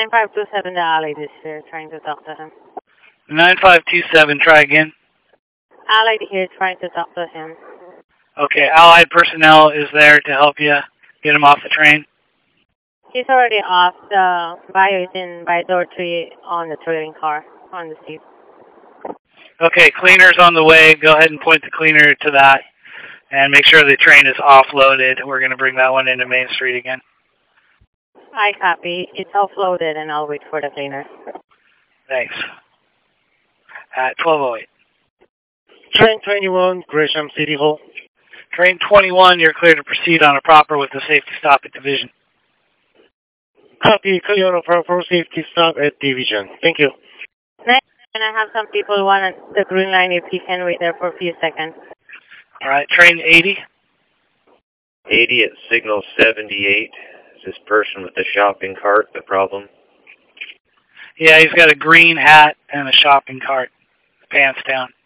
9527, the Allied is here trying to talk to him. 9527, try again. Allied here trying to talk to him. Okay, Allied personnel is there to help you get him off the train. He's already off. The bio is in by door 3 on the trailing car, on the seat. Okay, cleaner's on the way. Go ahead and point the cleaner to that. And make sure the train is offloaded. We're going to bring that one into Main Street again. I copy. It's offloaded, and I'll wait for the cleaner. Thanks. At 12:08. Train 21, Gresham City Hall. Train 21, you're clear to proceed on a proper with the safety stop at Division. Copy, clear on a proper safety stop at Division. Thank you. Next, and I have some people want the green line if you can wait there for a few seconds. All right, train 80. 80 at signal 78. Is this person with the shopping cart the problem? Yeah, he's got a green hat and a shopping cart, pants down.